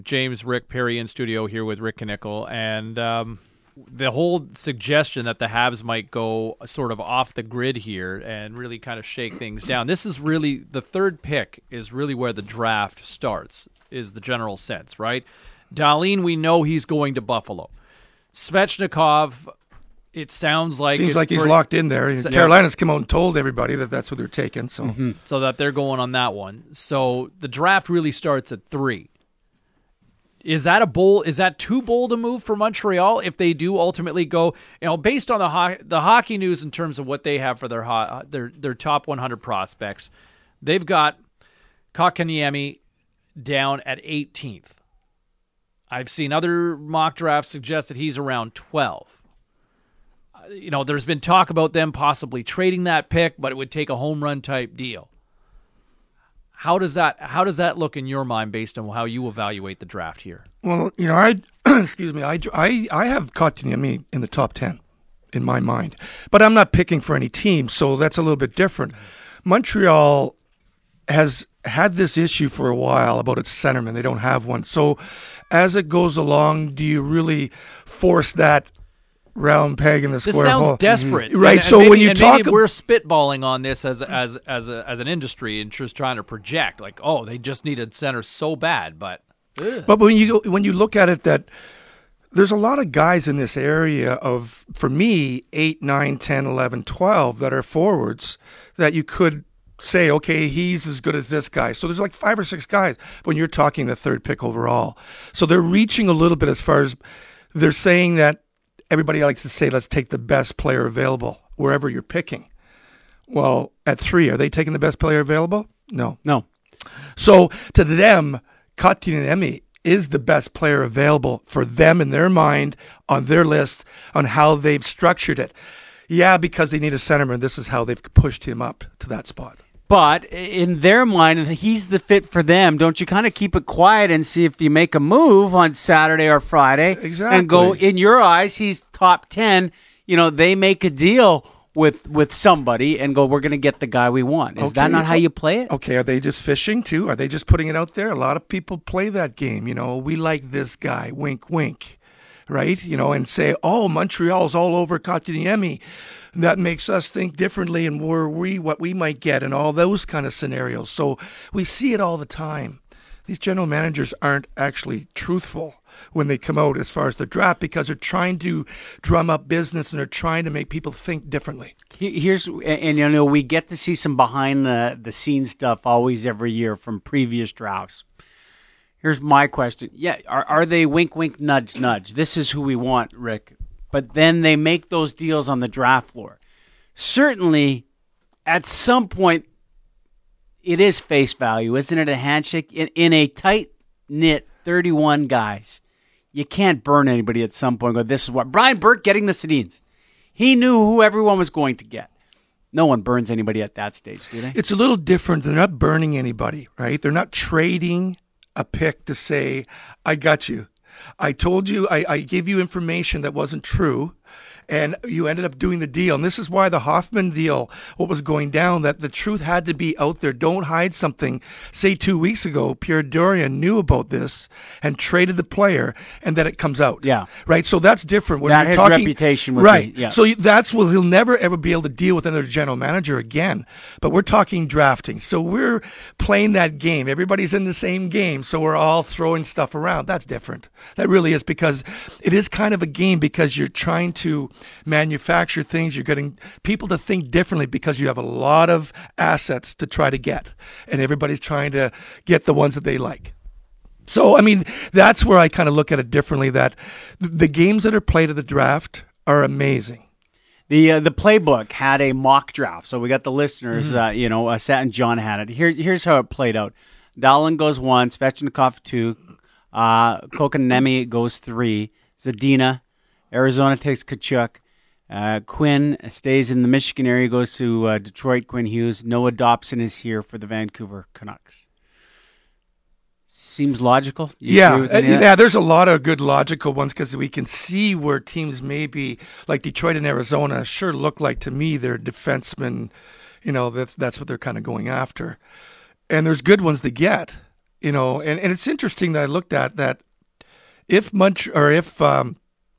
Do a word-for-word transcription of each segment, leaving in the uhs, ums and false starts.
James, Rick, Perry in studio here with Rick Knickel, and um, the whole suggestion that the Habs might go sort of off the grid here and really kind of shake things down. This is really, the third pick is really where the draft starts, is the general sense, right? Dahlin, we know he's going to Buffalo. Svechnikov, it sounds like... Seems it's like he's pretty, locked in there. Yeah. Carolina's come out and told everybody that that's what they're taking. So. Mm-hmm. So that they're going on that one. So the draft really starts at three. Is that a bold? Is that too bold a move for Montreal if they do ultimately go? You know, based on the ho- the hockey news in terms of what they have for their ho- their their top one hundred prospects, they've got Kotkaniemi down at eighteenth. I've seen other mock drafts suggest that he's around twelve. You know, there's been talk about them possibly trading that pick, but it would take a home run type deal. How does that how does that look in your mind based on how you evaluate the draft here? Well, you know, I excuse me, I, I, I have Kotkaniemi in the top ten in my mind, but I'm not picking for any team, so that's a little bit different. Montreal has had this issue for a while about its centerman. They don't have one. So as it goes along, do you really force that round peg in the this square hole? This sounds desperate, mm-hmm. right? And, so and maybe, when you and talk, maybe we're spitballing on this as as as a, as an industry and just trying to project, like, oh, they just needed center so bad, but ugh. but when you when you look at it, that there's a lot of guys in this area of, for me, eight, nine, ten, eleven, twelve that are forwards that you could say, okay, he's as good as this guy. So there's like five or six guys when you're talking the third pick overall. So they're reaching a little bit as far as they're saying that. Everybody likes to say, let's take the best player available wherever you're picking. Well, at three, are they taking the best player available? No. No. So to them, Kotkaniemi is the best player available for them in their mind, on their list, on how they've structured it. Yeah, because they need a centerman. This is how they've pushed him up to that spot. But in their mind, he's the fit for them. Don't you kind of keep it quiet and see if you make a move on Saturday or Friday? Exactly. And go, in your eyes, he's top ten. You know, they make a deal with with somebody and go, we're going to get the guy we want. Is okay. that not how you play it? Okay, are they just fishing too? Are they just putting it out there? A lot of people play that game. You know, we like this guy, wink, wink, right? You know, and say, oh, Montreal's all over Kotkaniemi. That makes us think differently and where we what we might get and all those kind of scenarios. So we see it all the time. These general managers aren't actually truthful when they come out as far as the draft because they're trying to drum up business and they're trying to make people think differently. Here's and you know we get to see some behind the the scenes stuff always every year from previous drafts. Here's my question: Yeah, are are they wink, wink, nudge, nudge? This is who we want, Rick. But then they make those deals on the draft floor. Certainly, at some point, it is face value, isn't it? A handshake in, in a tight knit thirty-one guys. You can't burn anybody at some point. And go, this is what Brian Burke getting the Sedins. He knew who everyone was going to get. No one burns anybody at that stage, do they? It's a little different. They're not burning anybody, right? They're not trading a pick to say, "I got you. I told you, I, I gave you information that wasn't true, and you ended up doing the deal." And this is why the Hoffman deal, what was going down, that the truth had to be out there. Don't hide something. Say two weeks ago, Pierre Dorion knew about this and traded the player, and then it comes out. Yeah. Right? So that's different. When that you're his talking, reputation would right. be, yeah. So that's what he'll never, ever be able to deal with another general manager again. But we're talking drafting. So we're playing that game. Everybody's in the same game, so we're all throwing stuff around. That's different. That really is, because it is kind of a game because you're trying to manufacture things. You're getting people to think differently because you have a lot of assets to try to get, and everybody's trying to get the ones that they like. So, I mean, that's where I kind of look at it differently, that the games that are played at the draft are amazing. The uh, the playbook had a mock draft, so we got the listeners, Mm-hmm. uh, you know, uh, sat and John had it. Here's here's how it played out. Dahlin goes one, Svechnikov two, uh, Kotkaniemi goes three, Zadina, Arizona takes Tkachuk, uh, Quinn stays in the Michigan area, goes to uh, Detroit, Quinn Hughes, Noah Dobson is here for the Vancouver Canucks. Seems logical? You Yeah, agree with uh, any of that? yeah. There's a lot of good logical ones because we can see where teams maybe like Detroit and Arizona sure look like, to me, they're defensemen. You know, that's that's what they're kind of going after, and there's good ones to get. You know, and, and it's interesting that I looked at that if Mont- or if um,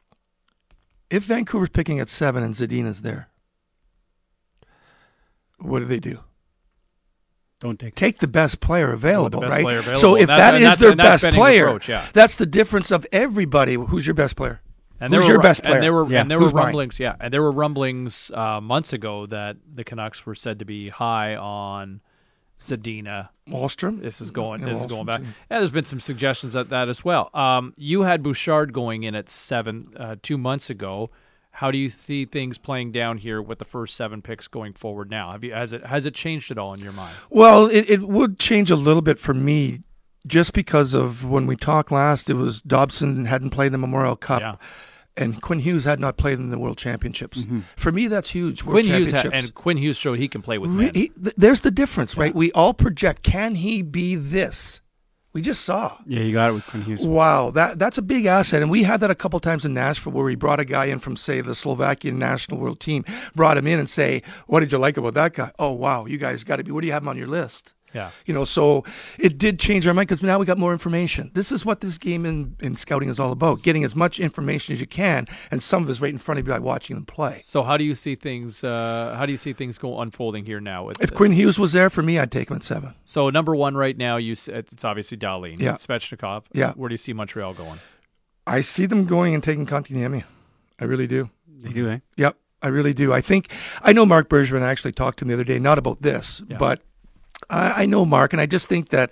if Vancouver's picking at seven and Zadina's there, what do they do? Don't take take the best player available, Oh, the best right? player available. So if And that's- that and is that's- their and that's best Benning's player, approach, yeah. that's the difference of everybody. Who's your best player? And Who's there your were, best player? And there were Yeah. and there Who's were mine? rumblings, yeah, and there were rumblings uh, months ago that the Canucks were said to be high on Zadina. Wallstrom. This is going. Yeah, This is Wallstrom going back. too. Yeah, there's been some suggestions at that as well. Um, you had Bouchard going in at seven uh, two months ago. How do you see things playing down here with the first seven picks going forward now? Have you has it has it changed at all in your mind? Well, it, it would change a little bit for me, just because of when we talked last. It was Dobson hadn't played the Memorial Cup. Yeah. And Quinn Hughes had not played in the World Championships. Mm-hmm. For me, that's huge. World Quinn Hughes ha- Championships. and Quinn Hughes showed he can play with Re- men. he- th- there's the difference, right? We all project, can he be this? We just saw. Yeah, you got it with Quinn Hughes. Wow, that that's a big asset. And we had that a couple times in Nashville where we brought a guy in from, say, the Slovakian national world team, brought him in and say, what did you like about that guy? Oh, wow, you guys got to be, what do you have him on your list? Yeah. You know, so it did change our mind because now we got more information. This is what this game in, in scouting is all about, getting as much information as you can, and some of it is right in front of you by watching them play. So how do you see things? Uh, how do you see things go unfolding here now? With If Quinn Hughes was there, for me, I'd take him at seven. So number one right now, you s- it's obviously Dahlin, Yeah. Svechnikov. Yeah. Where do you see Montreal going? I see them going and taking Kontiniemi. I really do. They do, eh? Yep, I really do. I think I know Mark Bergevin. I actually talked to him the other day, not about this, Yeah. but I, I know Mark, and I just think that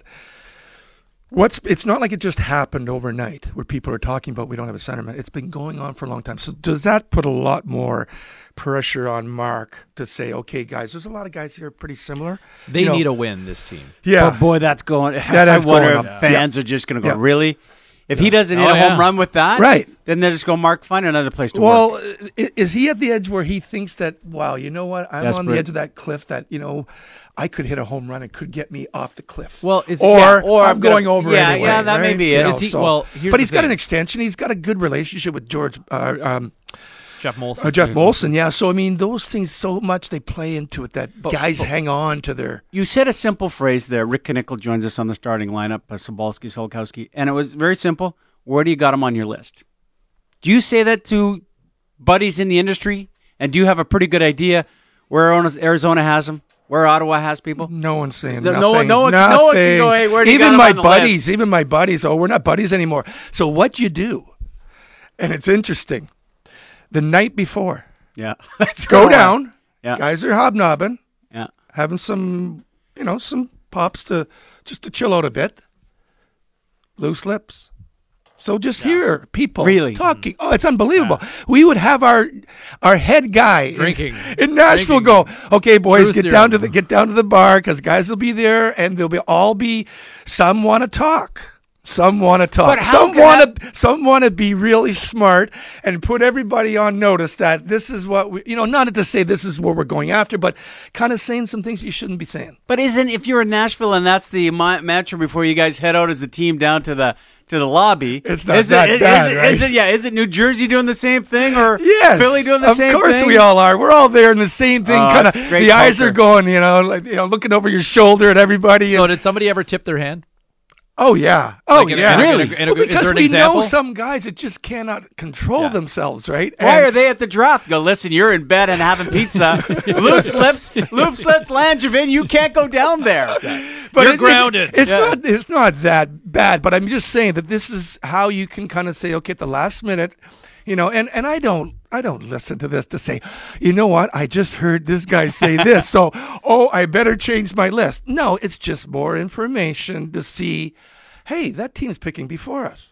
what's it's not like it just happened overnight where people are talking about we don't have a centerman. It's been going on for a long time. So does that put a lot more pressure on Mark to say, okay, guys, there's a lot of guys here pretty similar. They You know, need a win. This team. yeah. But boy, that's going. That I is wonder going if up. fans are just going to go, Yeah. really? If he doesn't hit Oh, a home yeah. run with that, Right. then they just go, Mark, find another place to Well, work. i- is he at the edge where he thinks that, wow, you know what? I'm on Desperate. the edge of that cliff that, you know, I could hit a home run and could get me off the cliff. Well, is or, yeah, or I'm I'm gonna- going over yeah, anyway. yeah, that may right? be You it. know, Is he- so- well, here's but the he's got thing. an extension. He's got a good relationship with George uh, um, Jeff Molson. uh, Jeff Molson. Yeah, so I mean, those things so much they play into it that But- guys but- hang on to their. You said a simple phrase there. Rick Knickel joins us on the starting lineup, uh, Sobalski, Solkowski, and it was very simple. Where do you got him on your list? Do you say that to buddies in the industry? And do you have a pretty good idea where Arizona has them? Where Ottawa has people? No one's saying No- nothing. no one- no one- nothing. no one can go, "Hey, where do you even got him my on the buddies, list?" even my buddies. Oh, we're not buddies anymore. So what you do, and it's interesting. The night before, Yeah. Let's go down. Yeah. Guys are hobnobbing, Yeah. having some, you know, some pops to just to chill out a bit. Loose lips. So just hear people Really? talking. Oh, it's unbelievable. We would have our our head guy in- Drinking. in, Nashville Drinking. go, okay, boys, True get down to serum. the get down to the bar because guys will be there and they'll be all be. Some want to talk. Some want to talk. But how Some can want to. Some want to be really smart and put everybody on notice that this is what we. You know, not to say this is what we're going after, but kind of saying some things you shouldn't be saying. But isn't, if you're in Nashville and that's the ma- mantra before you guys head out as a team down to the to the lobby, It's not is that it, bad, is it, right? is it, yeah, is it New Jersey doing the same thing or Yes, Philly doing the of same thing? course we all are. We're all there in the same thing. Oh, kind of, it's great the eyes culture. are going, you know, like you know, looking over your shoulder at everybody. So and- did somebody ever tip their hand? oh yeah, oh Like in a- yeah, in a- Really? in a- in a- Well, is because there an we example? know some guys that just cannot control Yeah. themselves, right? Why And- are they at the draft? Go, listen, you're in bed and having pizza. Loose lips, loose lips, Langevin, you can't go down there. But You're it- it- grounded. it's Yeah. not. It's not that bad. But I'm just saying that this is how you can kind of say, okay, at the last minute, you know. And, and I don't. I don't listen to this to say, you know what? I just heard this guy say this, so oh, I better change my list. No, it's just more information to see. Hey, that team's picking before us.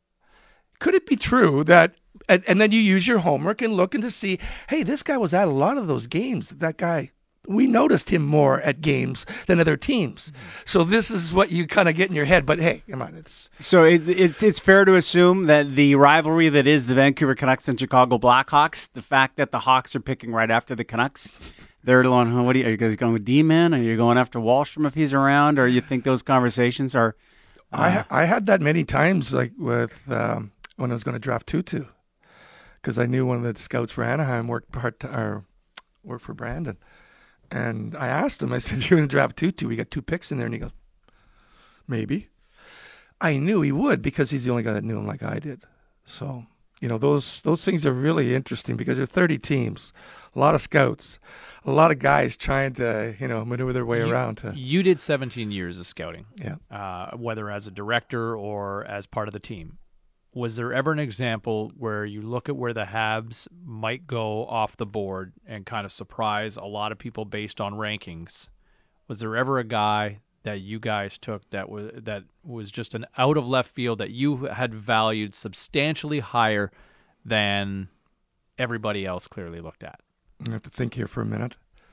Could it be true that? And, and then you use your homework and look and to see. Hey, this guy was at a lot of those games. That guy. We noticed him more at games than other teams. So this is what you kind of get in your head. But hey, come on, it's So it, it's it's fair to assume that the rivalry that is the Vancouver Canucks and Chicago Blackhawks, the fact that the Hawks are picking right after the Canucks, they're going, huh, what are you, are you guys going with D-Man? Are you going after Wallstrom if he's around? Or you think those conversations are... I ha- I had that many times, like with um, when I was going to draft Tutu, because I knew one of the scouts for Anaheim worked part or worked for Brandon, and I asked him. I said, "You're going to draft Tutu? We got two picks in there," and he goes, "Maybe." I knew he would because he's the only guy that knew him like I did. So, you know, those those things are really interesting because there are thirty teams, a lot of scouts, a lot of guys trying to, you know, maneuver their way you, around. To, you did seventeen years of scouting, yeah. uh, whether as a director or as part of the team. Was there ever an example where you look at where the Habs might go off the board and kind of surprise a lot of people based on rankings? Was there ever a guy that you guys took that was that was just an out of left field that you had valued substantially higher than everybody else clearly looked at? I have to think here for a minute.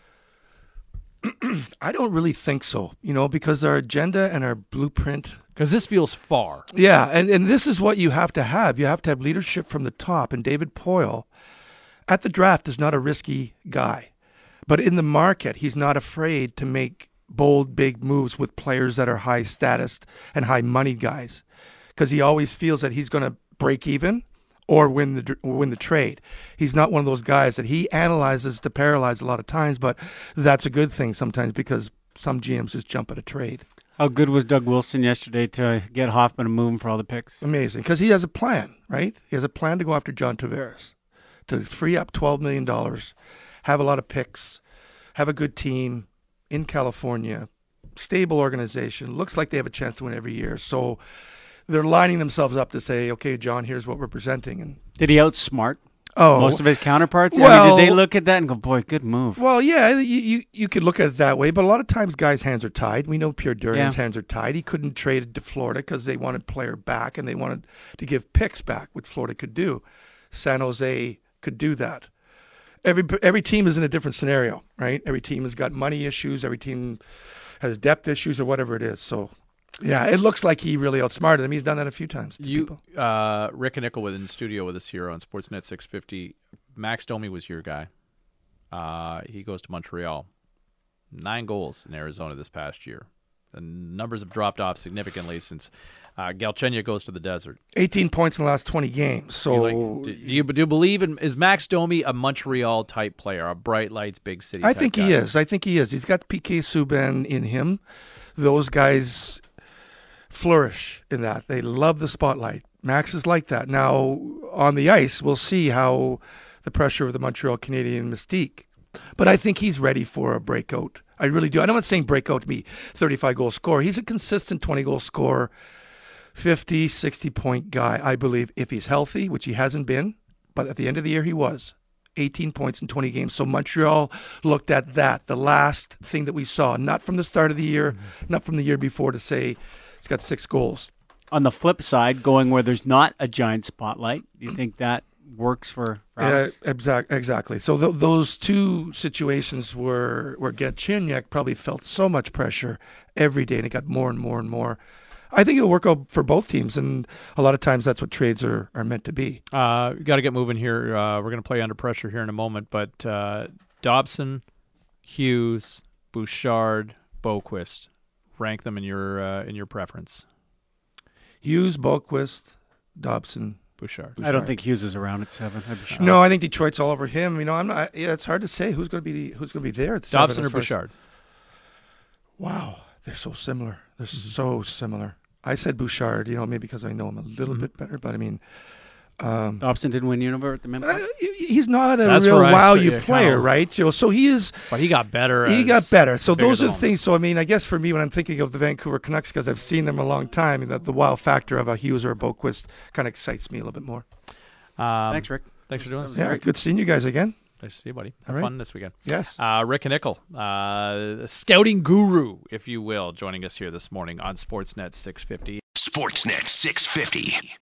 I don't really think so, you know, because our agenda and our blueprint. Because this feels far. Yeah, and, and this is what you have to have. You have to have leadership from the top. And David Poile, at the draft, is not a risky guy. But in the market, he's not afraid to make bold, big moves with players that are high status and high money guys. Because he always feels that he's going to break even or win the win the trade. He's not one of those guys that he analyzes to paralyze a lot of times, but that's a good thing sometimes because some G Ms just jump at a trade. How good was Doug Wilson yesterday to get Hoffman and move him for all the picks? Amazing, because he has a plan, right? He has a plan to go after John Tavares, to free up twelve million dollars, have a lot of picks, have a good team in California, stable organization. Looks like they have a chance to win every year. So they're lining themselves up to say, okay, John, here's what we're presenting. And did he outsmart oh, most of his counterparts? Well, I mean, did they look at that and go, boy, good move? Well, yeah, you, you, you could look at it that way, but a lot of times guys' hands are tied. We know Pierre Dorian's Yeah. hands are tied. He couldn't trade it to Florida because they wanted player back and they wanted to give picks back, which Florida could do. San Jose could do that. Every every team is in a different scenario, right? Every team has got money issues. Every team has depth issues or whatever it is. So, yeah, it looks like he really outsmarted him. He's done that a few times to You, people. uh, Rick and Nickel was in the studio with us here on Sportsnet six fifty. Max Domi was your guy. Uh, he goes to Montreal. Nine goals in Arizona this past year. The numbers have dropped off significantly since uh, Galchenyuk goes to the desert. eighteen points in the last twenty games. So, Do you, like, do, do you do you believe in is Max Domi a Montreal type player, a bright lights, big city? I type think guy? he is. I think he is. He's got P K Subban in him. Those guys flourish in that. They love the spotlight. Max is like that. Now, on the ice, we'll see how the pressure of the Montreal Canadian mystique. But I think he's ready for a breakout. I really do. I'm not saying breakout to be thirty-five goal scorer. He's a consistent twenty goal scorer, fifty, sixty point guy, I believe, if he's healthy, which he hasn't been. But at the end of the year, he was. eighteen points in twenty games. So Montreal looked at that, the last thing that we saw, not from the start of the year, mm-hmm. not from the year before, to say it's got six goals. On the flip side, going where there's not a giant spotlight, do you think that works for uh, exact, Exactly. So th- those two situations were where Galchenyuk probably felt so much pressure every day, and it got more and more and more. I think it'll work out for both teams, and a lot of times that's what trades are, are meant to be. Uh, got to get moving here. Uh, we're going to play under pressure here in a moment, but uh, Dobson, Hughes, Bouchard, Boquist, rank them in your uh, in your preference. Hughes, Boquist, Dobson, Bouchard. I don't think Hughes is around at seven. I'd be shocked. No, I think Detroit's all over him. You know, I'm not. Yeah, it's hard to say who's going to be who's going to be there at seven. Dobson or Bouchard. Wow, they're so similar. They're mm-hmm. so similar. I said Bouchard, you know, maybe because I know him a little mm-hmm. bit better, but I mean, um, Dobson didn't win Univer at the minute. Uh, he's not a That's real wow I, you yeah, player, kind of, right? You know, so he is. But he got better. He got better. So those are the moment. things. So I mean, I guess for me, when I'm thinking of the Vancouver Canucks, because I've seen them a long time, and that the wow factor of a Hughes or a Boquist kind of excites me a little bit more. Um, Thanks, Rick. Thanks for doing this. Yeah, Great. good seeing you guys again. Nice to see you, buddy. Have All right. fun this weekend. Yes. Uh, Rick and Nickel, uh, scouting guru, if you will, joining us here this morning on Sportsnet six fifty. Sportsnet six fifty.